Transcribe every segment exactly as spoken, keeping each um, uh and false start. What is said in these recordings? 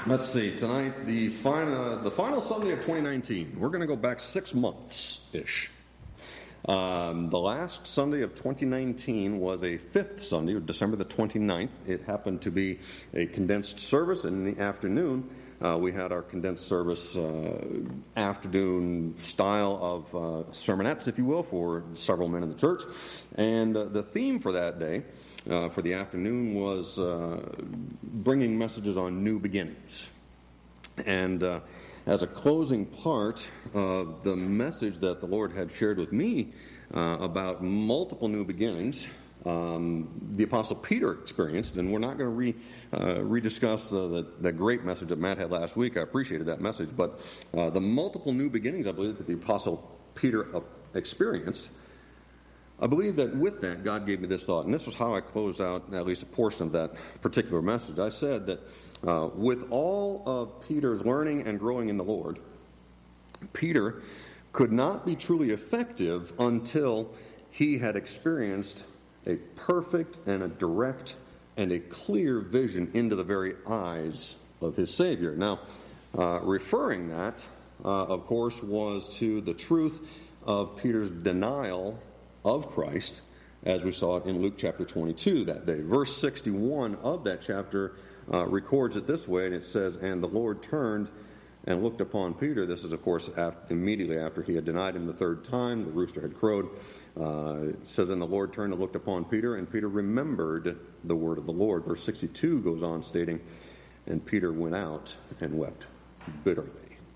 Let's see, tonight, the final, the final Sunday of twenty nineteen. We're going to go back six months-ish. Um, the last Sunday of twenty nineteen was a fifth Sunday, December the twenty-ninth. It happened to be a condensed service, and in the afternoon uh, we had our condensed service uh, afternoon style of uh, sermonettes, if you will, for several men in the church. And uh, the theme for that day, uh, for the afternoon, was uh, bringing messages on new beginnings. And uh, as a closing part of the message that the Lord had shared with me uh, about multiple new beginnings, um, the Apostle Peter experienced, and we're not going to re, uh, rediscuss uh, the, the great message that Matt had last week. I appreciated that message, but uh, the multiple new beginnings, I believe, that the Apostle Peter uh, experienced, I believe that with that, God gave me this thought, and this was how I closed out at least a portion of that particular message. I said that uh, with all of Peter's learning and growing in the Lord, Peter could not be truly effective until he had experienced a perfect and a direct and a clear vision into the very eyes of his Savior. Now, uh, referring that, uh, of course, was to the truth of Peter's denial of Christ, as we saw it in Luke chapter twenty-two that day. Verse sixty-one of that chapter uh, records it this way, and it says, "And the Lord turned and looked upon Peter." This is, of course, after, immediately after he had denied him the third time. The rooster had crowed. Uh, it says, "And the Lord turned and looked upon Peter, and Peter remembered the word of the Lord." Verse sixty-two goes on stating, "And Peter went out and wept bitterly."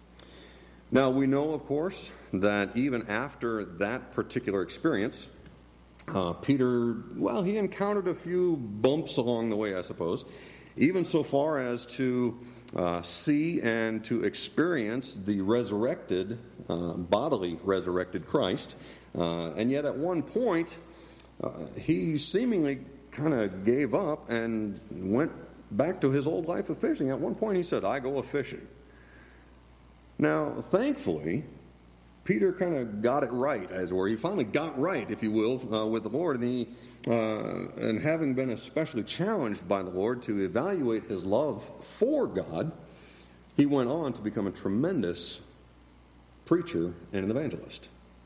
Now, we know, of course, that even after that particular experience, uh, Peter, well, he encountered a few bumps along the way, I suppose, even so far as to uh, see and to experience the resurrected, uh, bodily resurrected Christ. Uh, and yet at one point, uh, he seemingly kind of gave up and went back to his old life of fishing. At one point he said, "I go a-fishing." Now, thankfully, Peter kind of got it right, as it were. He finally got right, if you will, uh, with the Lord. And, he, uh, and having been especially challenged by the Lord to evaluate his love for God, he went on to become a tremendous preacher and an evangelist.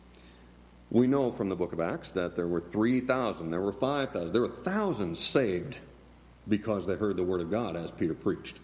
We know from the book of Acts that there were three thousand, there were five thousand, there were thousands saved because they heard the word of God as Peter preached.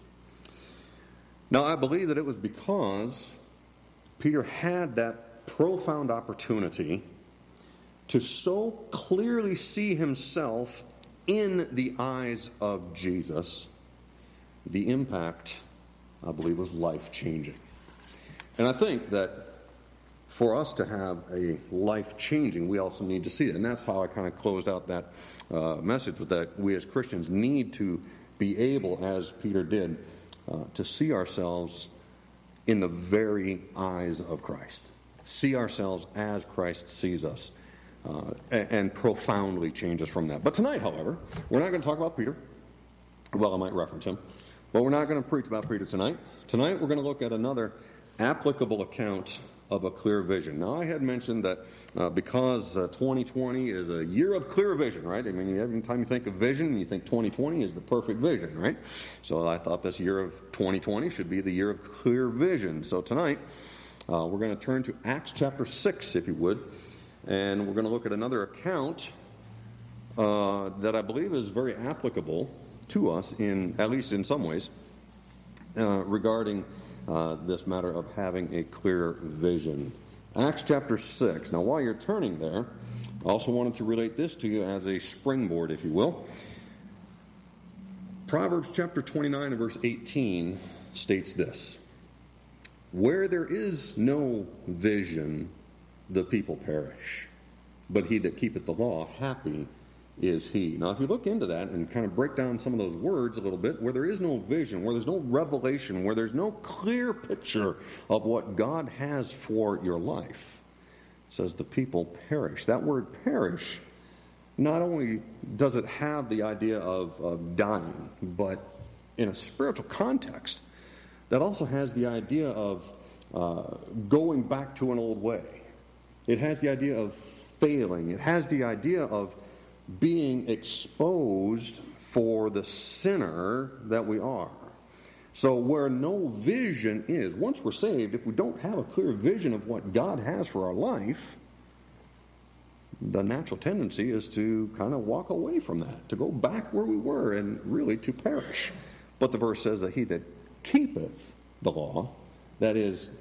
Now, I believe that it was because Peter had that profound opportunity to so clearly see himself in the eyes of Jesus. The impact, I believe, was life-changing. And I think that for us to have a life-changing, we also need to see it. And that's how I kind of closed out that uh, message, with that we as Christians need to be able, as Peter did, Uh, to see ourselves in the very eyes of Christ. See ourselves as Christ sees us, uh, and, and profoundly change us from that. But tonight, however, we're not going to talk about Peter. Well, I might reference him. But we're not going to preach about Peter tonight. Tonight, we're going to look at another applicable account of a clear vision. Now, I had mentioned that uh, because uh, twenty twenty is a year of clear vision, right? I mean, every time you think of vision, you think twenty twenty is the perfect vision, right? So I thought this year of twenty twenty should be the year of clear vision. So tonight, uh, we're going to turn to Acts chapter six, if you would, and we're going to look at another account uh, that I believe is very applicable to us, in at least in some ways, uh, regarding Uh, this matter of having a clear vision. Acts chapter six. Now, while you're turning there, I also wanted to relate this to you as a springboard, if you will. Proverbs chapter twenty-nine and verse eighteen states this: "Where there is no vision, the people perish. But he that keepeth the law, happy is he." Now, if you look into that and kind of break down some of those words a little bit, where there is no vision, where there's no revelation, where there's no clear picture of what God has for your life, it says the people perish. That word perish, not only does it have the idea of, of dying, but in a spiritual context, that also has the idea of uh, going back to an old way. It has the idea of failing. It has the idea of being exposed for the sinner that we are. So where no vision is, once we're saved, if we don't have a clear vision of what God has for our life, the natural tendency is to kind of walk away from that, to go back where we were and really to perish. But the verse says that he that keepeth the law, that is,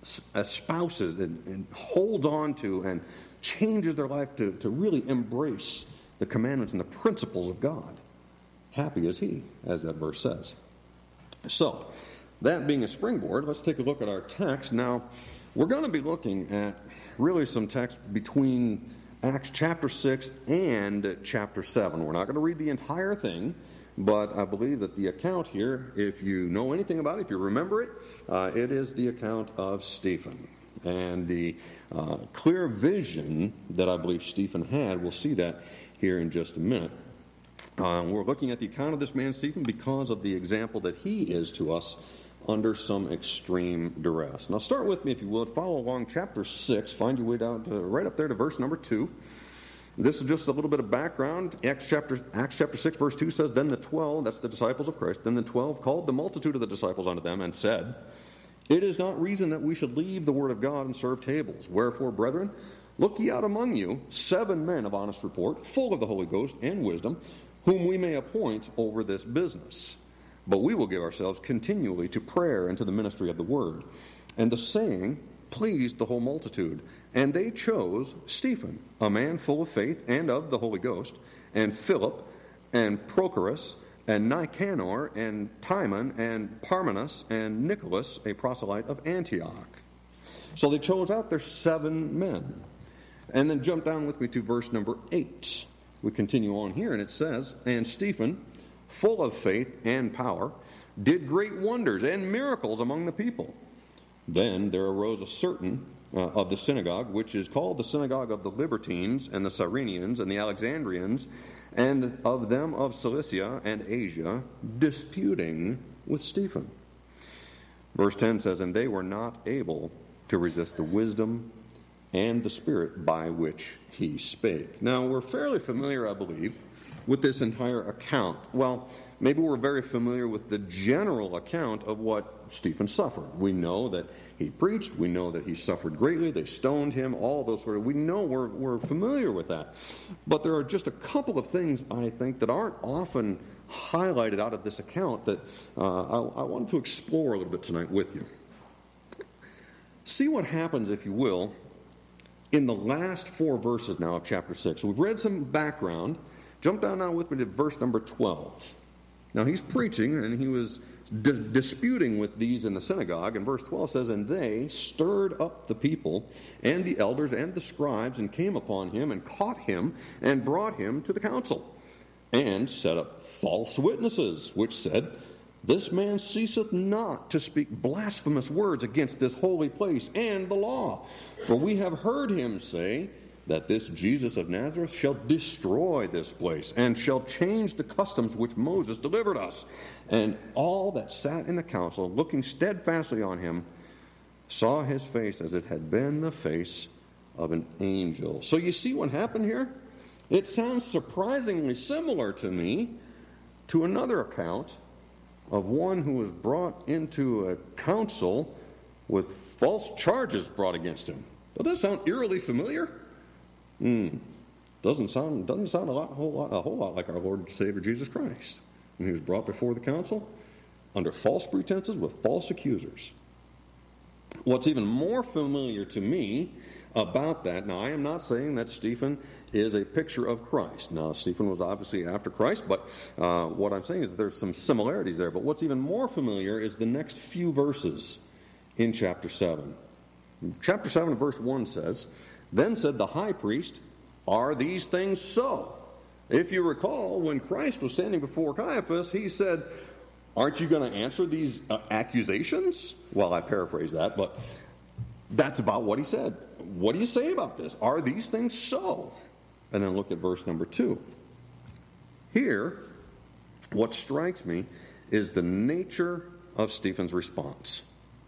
espouses and, and holds on to and changes their life to, to really embrace the commandments and the principles of God, happy is he, as that verse says. So, that being a springboard, let's take a look at our text. Now, we're going to be looking at really some text between Acts chapter six and chapter seven. We're not going to read the entire thing, but I believe that the account here, if you know anything about it, if you remember it, uh, it is the account of Stephen. And the uh, clear vision that I believe Stephen had, we'll see that here in just a minute. Uh, we're looking at the account of this man, Stephen, because of the example that he is to us under some extreme duress. Now, start with me, if you would. Follow along chapter six. Find your way down to, right up there to verse number two. This is just a little bit of background. Acts chapter, Acts chapter six, verse two says, Then the twelve, that's the disciples of Christ, then the twelve called the multitude of the disciples unto them and said, It is not reason that we should leave the word of God and serve tables. Wherefore, brethren, look ye out among you seven men of honest report, full of the Holy Ghost and wisdom, whom we may appoint over this business. But we will give ourselves continually to prayer and to the ministry of the word. And the saying pleased the whole multitude. And they chose Stephen, a man full of faith and of the Holy Ghost, and Philip, and Prochorus, and Nicanor, and Timon, and Parmenas, and Nicholas, a proselyte of Antioch. So they chose out their seven men. And then jump down with me to verse number eight. We continue on here, and it says, And Stephen, full of faith and power, did great wonders and miracles among the people. Then there arose a certain uh, of the synagogue, which is called the synagogue of the Libertines, and the Cyrenians, and the Alexandrians, and of them of Cilicia and Asia, disputing with Stephen. Verse ten says, And they were not able to resist the wisdom and the spirit by which he spake. Now, we're fairly familiar, I believe, with this entire account. Well, maybe we're very familiar with the general account of what Stephen suffered. We know that he preached. We know that he suffered greatly. They stoned him, all those sort of... We know we're, we're familiar with that. But there are just a couple of things, I think, that aren't often highlighted out of this account that uh, I, I wanted to explore a little bit tonight with you. See what happens, if you will, in the last four verses now of chapter six. We've read some background. Jump down now with me to verse number twelve. Now he's preaching, and he was di- disputing with these in the synagogue. And verse twelve says, And they stirred up the people and the elders and the scribes, and came upon him, and caught him, and brought him to the council, and set up false witnesses, which said, This man ceaseth not to speak blasphemous words against this holy place and the law. For we have heard him say that this Jesus of Nazareth shall destroy this place, and shall change the customs which Moses delivered us. And all that sat in the council, looking steadfastly on him, saw his face as it had been the face of an angel. So you see what happened here? It sounds surprisingly similar to me to another account of one who was brought into a council with false charges brought against him. Does that sound eerily familiar? Hmm. Doesn't sound doesn't sound a lot, whole lot, a whole lot like our Lord and Savior Jesus Christ, when he was brought before the council under false pretenses with false accusers. What's even more familiar to me about that, now I am not saying that Stephen is a picture of Christ. Now, Stephen was obviously after Christ, but uh, what I'm saying is that there's some similarities there. But what's even more familiar is the next few verses in chapter seven. Chapter seven, verse one says, Then said the high priest, Are these things so? If you recall, when Christ was standing before Caiaphas, he said, Aren't you going to answer these uh, accusations? Well, I paraphrase that, but that's about what he said. What do you say about this? Are these things so? And then look at verse number two. Here, what strikes me is the nature of Stephen's response.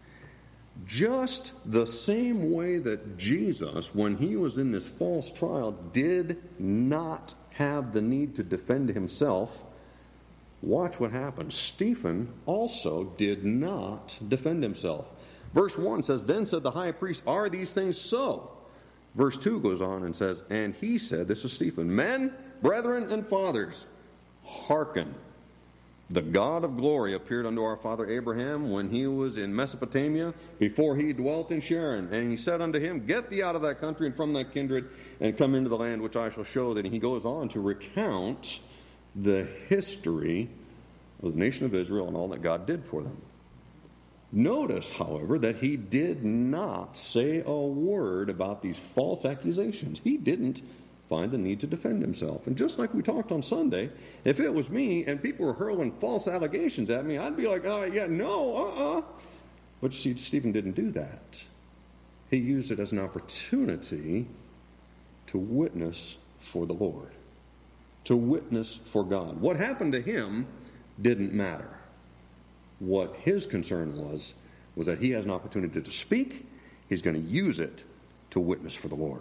Just the same way that Jesus, when he was in this false trial, did not have the need to defend himself, watch what happens. Stephen also did not defend himself. Verse one says, "Then said the high priest, are these things so?" Verse two goes on and says, "And he said," this is Stephen, "Men, brethren, and fathers, hearken. The God of glory appeared unto our father Abraham when he was in Mesopotamia, before he dwelt in Sharon. And he said unto him, Get thee out of that country and from that kindred, and come into the land which I shall show thee." And he goes on to recount the history of the nation of Israel and all that God did for them. Notice, however, that he did not say a word about these false accusations. He didn't find the need to defend himself. And just like we talked on Sunday, if it was me and people were hurling false allegations at me, I'd be like, oh, yeah, no, uh-uh. But you see, Stephen didn't do that. He used it as an opportunity to witness for the Lord, to witness for God. What happened to him didn't matter. What his concern was, was that he has an opportunity to speak. He's going to use it to witness for the Lord.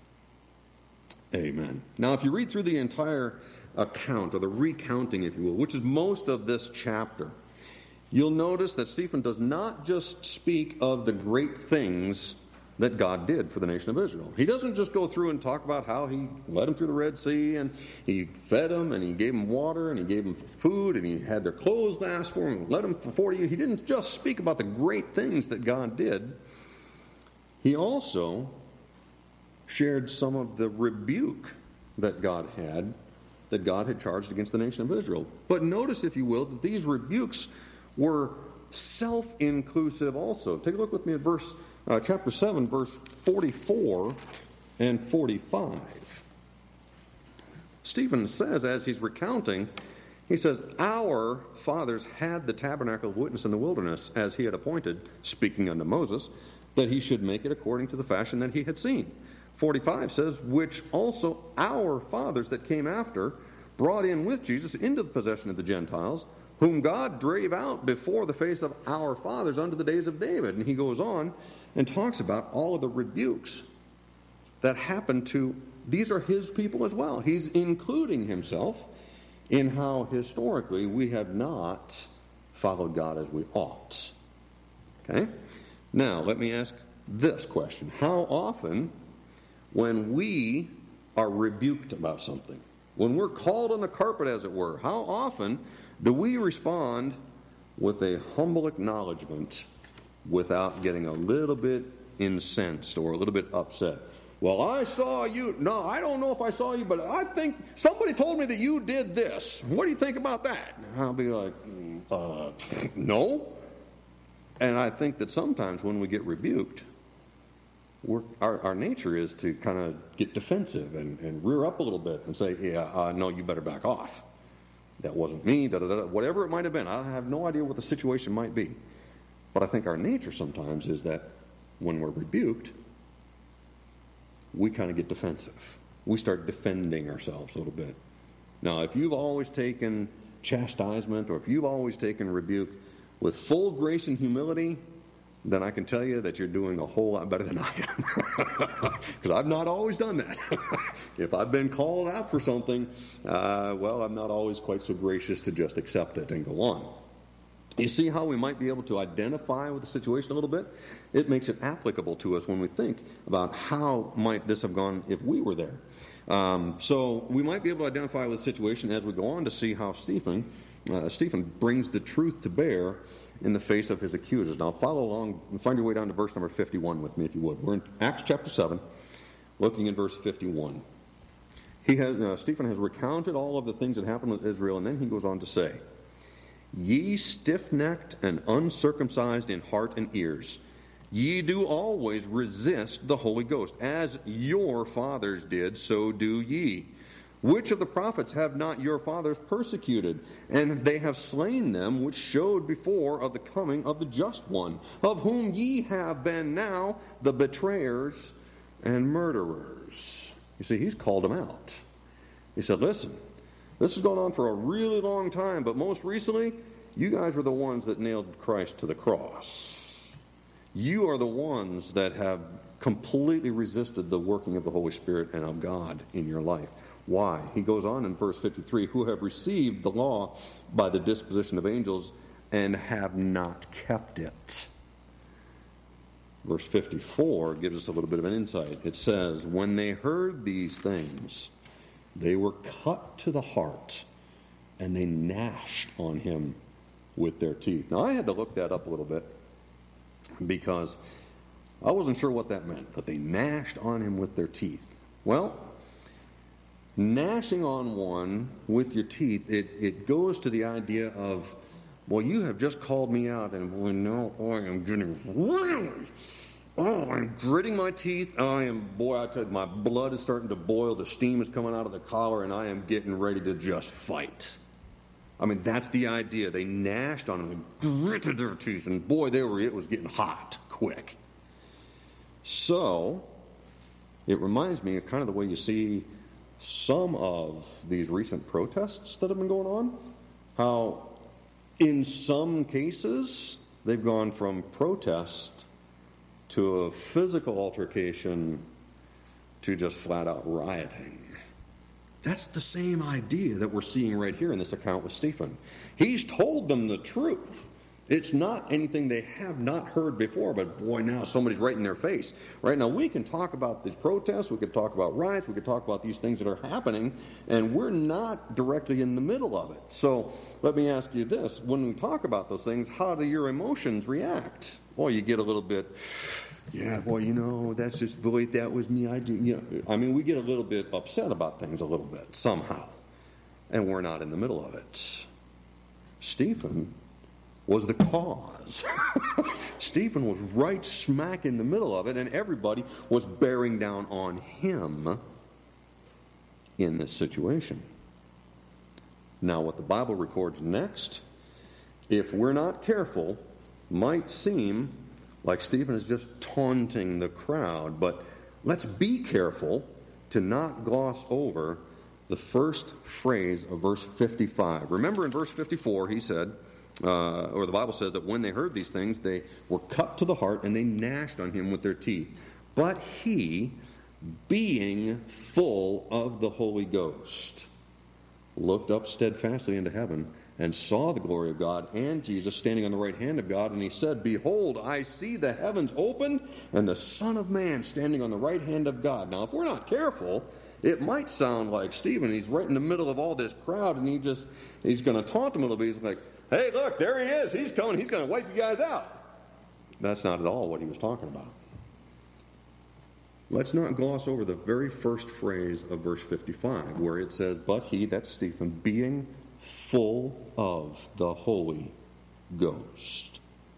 Amen. Now, if you read through the entire account, or the recounting, if you will, which is most of this chapter, you'll notice that Stephen does not just speak of the great things that God did for the nation of Israel. He doesn't just go through and talk about how he led them through the Red Sea, and he fed them, and he gave them water, and he gave them food, and he had their clothes last for them, and led them for forty years. He didn't just speak about the great things that God did. He also shared some of the rebuke that God had, that God had charged against the nation of Israel. But notice, if you will, that these rebukes were self-inclusive also. Take a look with me at verse uh, chapter seven, verse forty-four and forty-five. Stephen says, as he's recounting, he says, "Our fathers had the tabernacle of witness in the wilderness, as he had appointed, speaking unto Moses, that he should make it according to the fashion that he had seen." forty-five says, "Which also our fathers that came after brought in with Jesus into the possession of the Gentiles, whom God drave out before the face of our fathers unto the days of David." And he goes on and talks about all of the rebukes that happened to, these are his people as well. He's including himself in how historically we have not followed God as we ought. Okay? Now, let me ask this question. How often, when we are rebuked about something, when we're called on the carpet, as it were, how often do we respond with a humble acknowledgement without getting a little bit incensed or a little bit upset? Well, I saw you. No, I don't know if I saw you, but I think somebody told me that you did this. What do you think about that? And I'll be like, uh, no. And I think that sometimes when we get rebuked, We're, our, our nature is to kind of get defensive and, and rear up a little bit and say, yeah, uh, no, you better back off. That wasn't me, da, da, da, whatever it might have been. I have no idea what the situation might be. But I think our nature sometimes is that when we're rebuked, we kind of get defensive. We start defending ourselves a little bit. Now, if you've always taken chastisement, or if you've always taken rebuke with full grace and humility, then I can tell you that you're doing a whole lot better than I am. Because I've not always done that. If I've been called out for something, uh, well, I'm not always quite so gracious to just accept it and go on. You see how we might be able to identify with the situation a little bit? It makes it applicable to us when we think about how might this have gone if we were there. Um, so we might be able to identify with the situation as we go on to see how Stephen, uh, Stephen brings the truth to bear in the face of his accusers. Now follow along and find your way down to verse number fifty-one with me, if you would. We're in Acts chapter seven, looking at verse fifty-one. He has, uh, Stephen has recounted all of the things that happened with Israel, and then he goes on to say, "Ye stiff-necked and uncircumcised in heart and ears, ye do always resist the Holy Ghost. As your fathers did, so do ye. Which of the prophets have not your fathers persecuted? And they have slain them which showed before of the coming of the just one, of whom ye have been now the betrayers and murderers." You see, he's called them out. He said, listen, this has gone on for a really long time, but most recently, you guys are the ones that nailed Christ to the cross. You are the ones that have completely resisted the working of the Holy Spirit and of God in your life. Why? He goes on in verse fifty-three, who have received the law by the disposition of angels and have not kept it. Verse fifty-four gives us a little bit of an insight. It says, when they heard these things, they were cut to the heart, and they gnashed on him with their teeth. Now, I had to look that up a little bit, because I wasn't sure what that meant, that they gnashed on him with their teeth. Well, gnashing on one with your teeth, it, it goes to the idea of, well, you have just called me out, and boy, no, I am getting really, oh, I'm gritting my teeth. I am, boy, I tell you, my blood is starting to boil. The steam is coming out of the collar, and I am getting ready to just fight. I mean, that's the idea. They gnashed on him, they gritted their teeth, and boy, they were, it was getting hot quick. So, it reminds me of kind of the way you see some of these recent protests that have been going on. How, in some cases, they've gone from protest to a physical altercation to just flat-out rioting. That's the same idea that we're seeing right here in this account with Stephen. He's told them the truth. It's not anything they have not heard before, but boy, now somebody's right in their face. Right now, we can talk about the protests, we could talk about riots, we could talk about these things that are happening, and we're not directly in the middle of it. So let me ask you this. When we talk about those things, how do your emotions react? Well, you get a little bit, yeah, well, you know, that's just, boy, that was me. I do, you know, I mean, we get a little bit upset about things a little bit, somehow, and we're not in the middle of it. Stephen was the cause. Stephen was right smack in the middle of it, and everybody was bearing down on him in this situation. Now, what the Bible records next, if we're not careful, might seem like Stephen is just taunting the crowd, but let's be careful to not gloss over the first phrase of verse fifty-five. Remember in verse fifty-four, he said, Uh, or the Bible says that when they heard these things, they were cut to the heart and they gnashed on him with their teeth. But he, being full of the Holy Ghost, looked up steadfastly into heaven and saw the glory of God and Jesus standing on the right hand of God. And he said, behold, I see the heavens opened and the Son of Man standing on the right hand of God. Now, if we're not careful, it might sound like Stephen, he's right in the middle of all this crowd, and he just, he's going to taunt them a little bit. He's like, hey, look, there he is. He's coming. He's going to wipe you guys out. That's not at all what he was talking about. Let's not gloss over the very first phrase of verse fifty-five, where it says, but he, that's Stephen, being full of the Holy Ghost.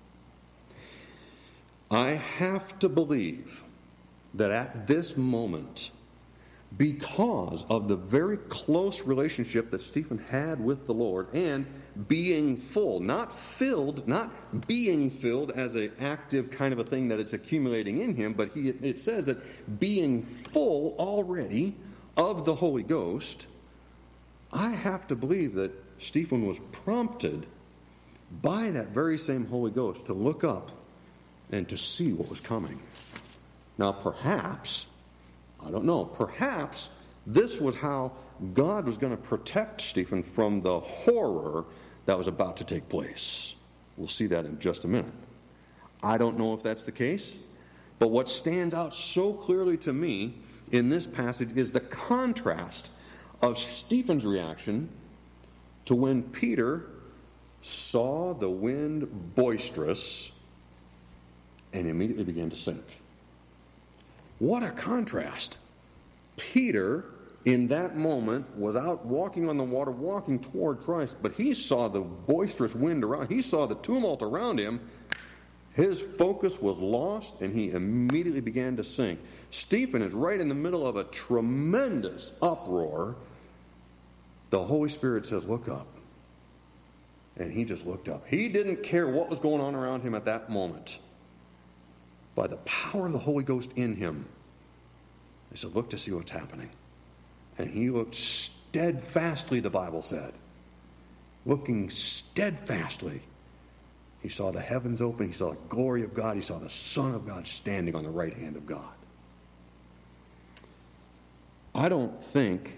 I have to believe that at this moment, because of the very close relationship that Stephen had with the Lord, and being full, not filled, not being filled as an active kind of a thing that it's accumulating in him, but he, it says that being full already of the Holy Ghost, I have to believe that Stephen was prompted by that very same Holy Ghost to look up and to see what was coming. Now, perhaps, I don't know, perhaps this was how God was going to protect Stephen from the horror that was about to take place. We'll see that in just a minute. I don't know if that's the case, but what stands out so clearly to me in this passage is the contrast of Stephen's reaction to when Peter saw the wind boisterous and immediately began to sink. What a contrast. Peter, in that moment, was out walking on the water, walking toward Christ, but he saw the boisterous wind around. He saw the tumult around him. His focus was lost, and he immediately began to sink. Stephen is right in the middle of a tremendous uproar. The Holy Spirit says, look up. And he just looked up. He didn't care what was going on around him at that moment. By the power of the Holy Ghost in him, he said, look to see what's happening. And he looked steadfastly, the Bible said. Looking steadfastly. He saw the heavens open. He saw the glory of God. He saw the Son of God standing on the right hand of God. I don't think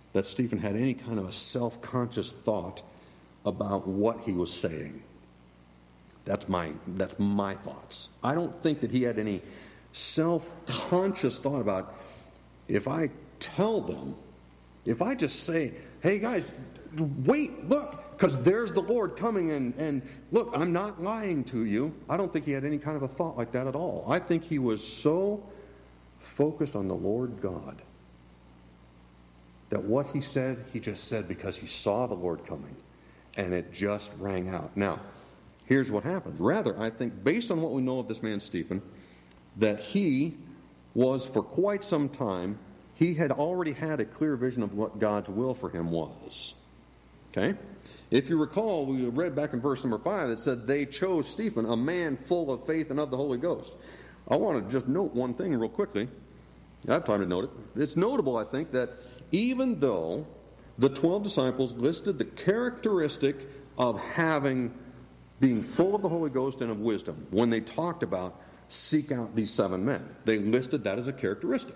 that Stephen had any kind of a self-conscious thought about what he was saying. That's my, that's my thoughts. I don't think that he had any self-conscious thought about, if I tell them, if I just say, hey guys, wait, look, because there's the Lord coming, and, and look, I'm not lying to you. I don't think he had any kind of a thought like that at all. I think he was so focused on the Lord God that what he said, he just said because he saw the Lord coming, and it just rang out. Now, here's what happened. Rather, I think, based on what we know of this man Stephen, that he was, for quite some time, he had already had a clear vision of what God's will for him was. Okay? If you recall, we read back in verse number five that said, they chose Stephen, a man full of faith and of the Holy Ghost. I want to just note one thing real quickly. I have time to note it. It's notable, I think, that even though the twelve disciples listed the characteristic of having, being full of the Holy Ghost and of wisdom, when they talked about seek out these seven men, they listed that as a characteristic.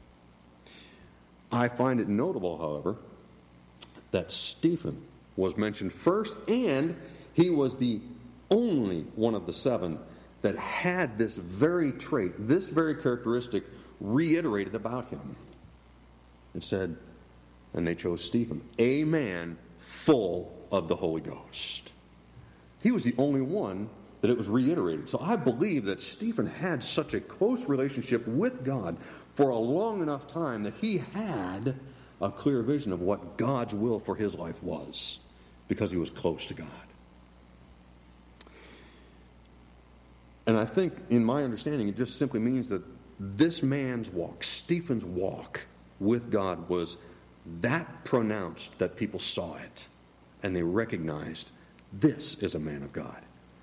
I find it notable, however, that Stephen was mentioned first, and he was the only one of the seven that had this very trait, this very characteristic reiterated about him. It said, and they chose Stephen, a man full of the Holy Ghost. He was the only one that it was reiterated. So I believe that Stephen had such a close relationship with God for a long enough time that he had a clear vision of what God's will for his life was, because he was close to God. And I think, in my understanding, it just simply means that this man's walk, Stephen's walk with God, was that pronounced that people saw it and they recognized this is a man of God.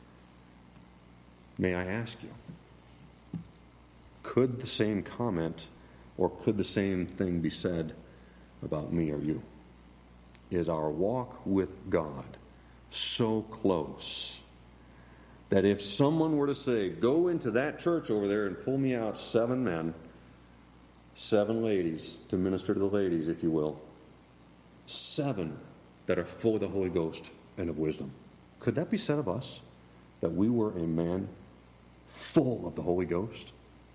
May I ask you, could the same comment or could the same thing be said about me or you? Is our walk with God so close that if someone were to say, go into that church over there and pull me out seven men, seven ladies, to minister to the ladies, if you will, seven that are full of the Holy Ghost and of wisdom, could that be said of us, that we were a man full of the Holy Ghost?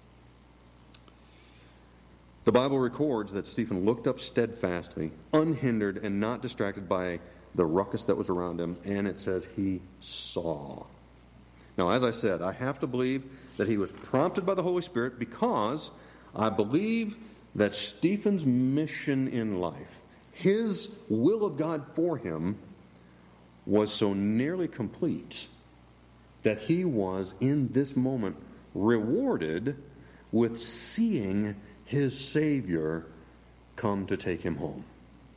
The Bible records that Stephen looked up steadfastly, unhindered and not distracted by the ruckus that was around him, and it says he saw. Now, as I said, I have to believe that he was prompted by the Holy Spirit, because I believe that Stephen's mission in life, his will of God for him, was so nearly complete that he was, in this moment, rewarded with seeing his Savior come to take him home.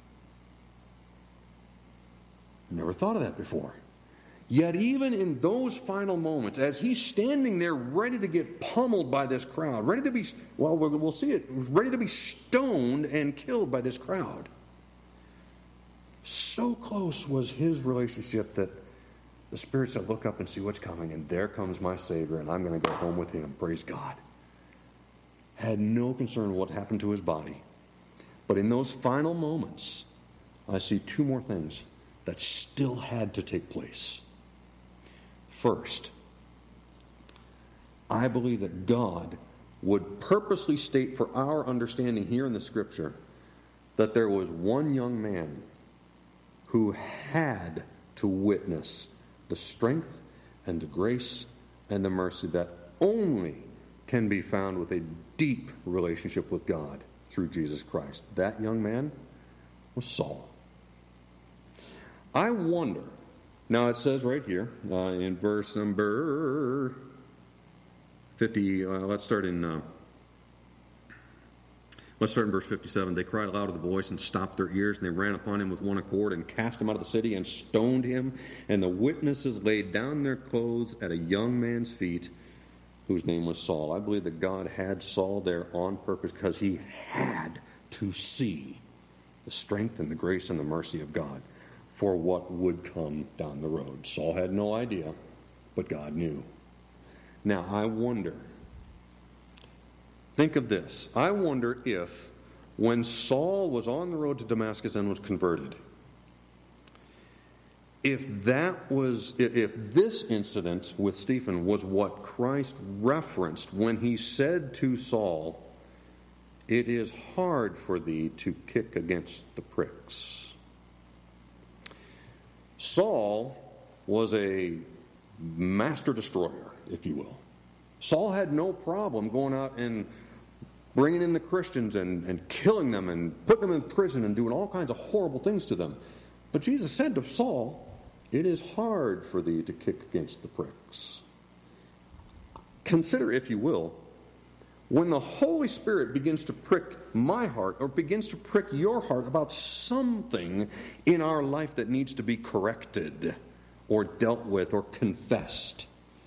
Never thought of that before. Yet even in those final moments, as he's standing there ready to get pummeled by this crowd, ready to be, well, we'll see it, ready to be stoned and killed by this crowd, so close was his relationship that the Spirit said, look up and see what's coming, and there comes my Savior, and I'm going to go home with him. Praise God. Had no concern what happened to his body. But in those final moments, I see two more things that still had to take place. First, I believe that God would purposely state for our understanding here in the Scripture that there was one young man who had to witness the strength and the grace and the mercy that only can be found with a deep relationship with God through Jesus Christ. That young man was Saul. I wonder, now it says right here uh, in verse number fifty, uh, let's start in uh, let's start in verse fifty-seven. They cried aloud with a voice and stopped their ears, and they ran upon him with one accord and cast him out of the city and stoned him. And the witnesses laid down their clothes at a young man's feet, whose name was Saul. I believe that God had Saul there on purpose because he had to see the strength and the grace and the mercy of God for what would come down the road. Saul had no idea, but God knew. Now, I wonder, think of this. I wonder if when Saul was on the road to Damascus and was converted, if that was, if this incident with Stephen was what Christ referenced when he said to Saul, "It is hard for thee to kick against the pricks." Saul was a master destroyer, if you will. Saul had no problem going out and bringing in the Christians and, and killing them and putting them in prison and doing all kinds of horrible things to them. But Jesus said to Saul, "It is hard for thee to kick against the pricks." Consider, if you will, when the Holy Spirit begins to prick my heart or begins to prick your heart about something in our life that needs to be corrected or dealt with or confessed,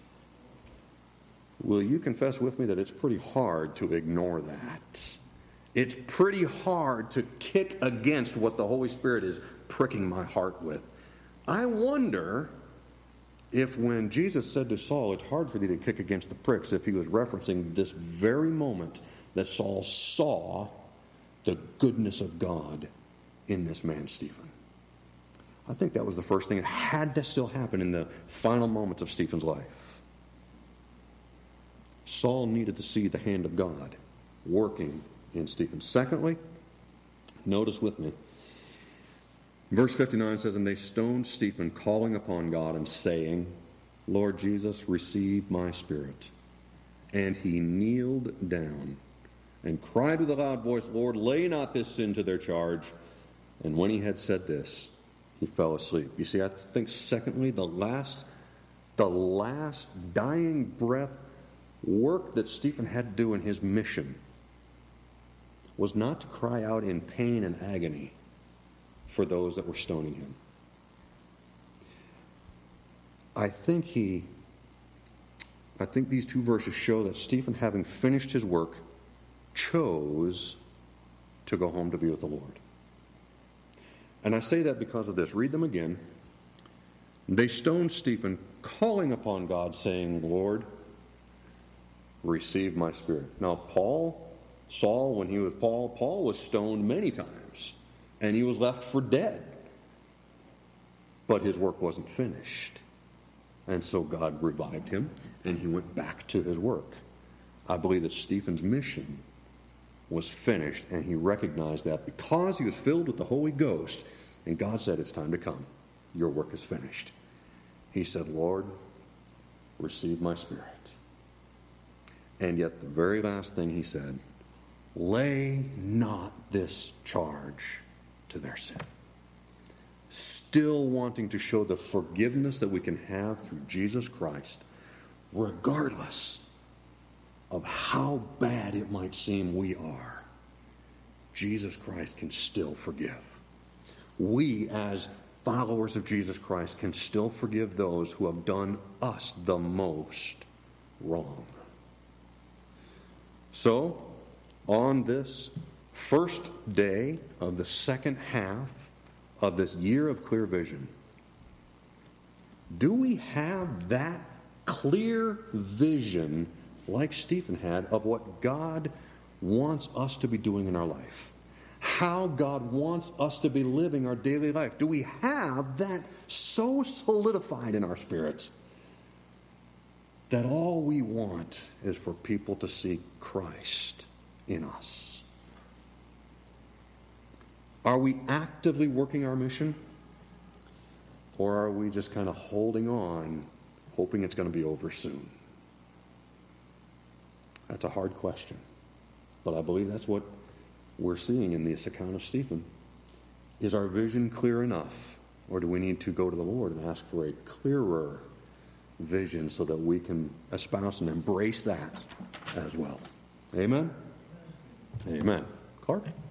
will you confess with me that it's pretty hard to ignore that? It's pretty hard to kick against what the Holy Spirit is pricking my heart with. I wonder if when Jesus said to Saul, "It's hard for thee to kick against the pricks," if he was referencing this very moment that Saul saw the goodness of God in this man, Stephen. I think that was the first thing that had to still happen in the final moments of Stephen's life. Saul needed to see the hand of God working in Stephen. Secondly, notice with me, verse fifty-nine says, "And they stoned Stephen, calling upon God and saying, Lord Jesus, receive my spirit. And he kneeled down and cried with a loud voice, Lord, lay not this sin to their charge. And when he had said this, he fell asleep." You see, I think secondly, the last, the last dying breath work that Stephen had to do in his mission was not to cry out in pain and agony for those that were stoning him. I think he, I think these two verses show that Stephen, having finished his work, chose to go home to be with the Lord. And I say that because of this. Read them again. They stoned Stephen, calling upon God, saying, Lord, receive my spirit. Now, Paul, Saul, when he was Paul, Paul was stoned many times, and he was left for dead. But his work wasn't finished. And so God revived him, and he went back to his work. I believe that Stephen's mission was finished, and he recognized that because he was filled with the Holy Ghost, and God said, it's time to come. Your work is finished. He said, Lord, receive my spirit. And yet the very last thing he said, lay not this charge to their sin. Still wanting to show the forgiveness that we can have through Jesus Christ, regardless of how bad it might seem we are. Jesus Christ can still forgive. We, as followers of Jesus Christ, can still forgive those who have done us the most wrong. So, on this first day of the second half of this year of clear vision, do we have that clear vision like Stephen had of what God wants us to be doing in our life? How God wants us to be living our daily life? Do we have that so solidified in our spirits that all we want is for people to see Christ in us? Are we actively working our mission? Or are we just kind of holding on, hoping it's going to be over soon? That's a hard question. But I believe that's what we're seeing in this account of Stephen. Is our vision clear enough? Or do we need to go to the Lord and ask for a clearer vision so that we can espouse and embrace that as well? Amen? Amen. Clark?